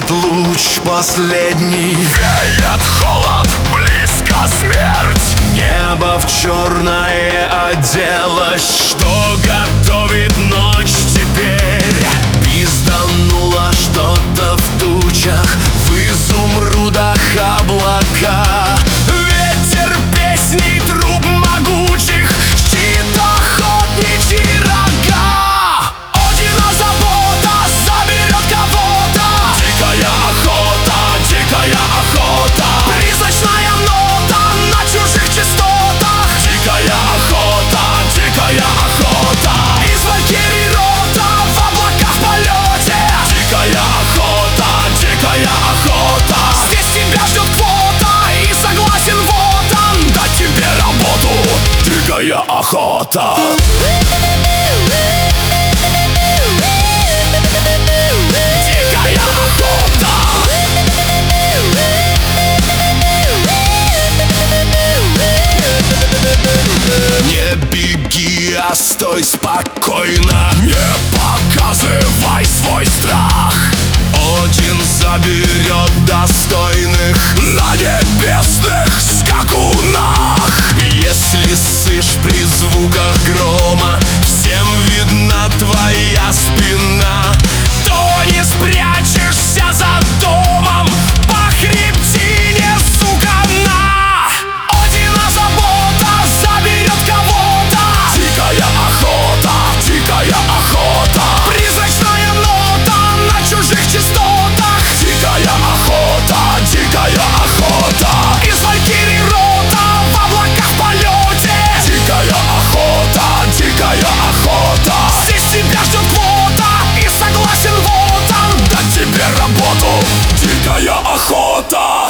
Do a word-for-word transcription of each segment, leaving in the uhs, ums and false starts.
Падает луч последний, веет холод, близко смерть. Небо в черное оделось, что готовит ночь теперь. Пиздануло что-то в тучах, в изумрудах облака. Ветер песней труб могучих, щит охотничьи рога. Одина забота заберет кого-то. Дикая охота, дикая охота. Призрачная нота на чужих частотах. Дикая охота, дикая охота. Из валькирий рота в облаках в полете. Дикая охота, дикая охота. Здесь тебя ждет квота и согласен вот он дать тебе работу. Дикая охота. Дикая охота. Не беги, а стой спокойно. Не показывай свой страх. Один заберет достойных на небесных скакунах. Если сышь при звуках грома, всем видна твоя спина, то не спрячешься за домом по хребтине, сука, на. Одина забота заберет кого-то. Дикая охота, дикая охота. Призрачная нота на чужих частотах. Дикая охота, дикая охота. Из валькирий рота в облаках в полете. Дикая охота, дикая охота. Здесь тебя ждет квота и согласен вот он дать тебе работу. Дикая охота.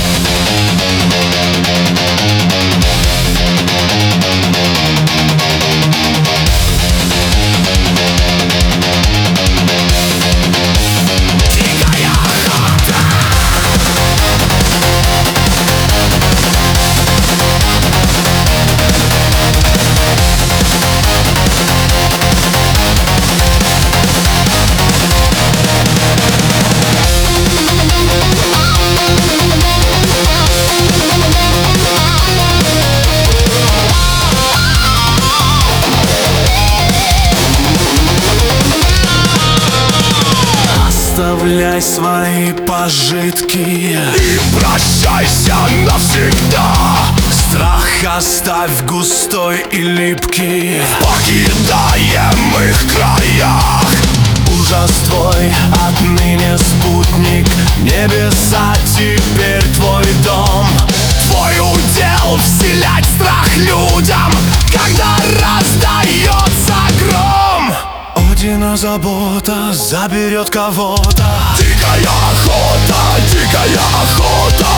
Оставляй свои пожитки и прощайся навсегда. Страх оставь густой и липкий в покидаемых краях. Ужас твой отныне спутник, небеса теперь твой дом. Твой удел вселять страх людям, когда раздается гром. Одина забота заберет кого-то. Дикая охота, дикая охота.